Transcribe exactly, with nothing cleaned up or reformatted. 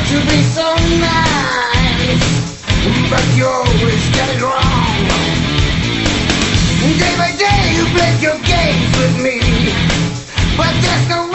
to be so nice, but you always get it wrong. Day by day you play your games with me, but there's no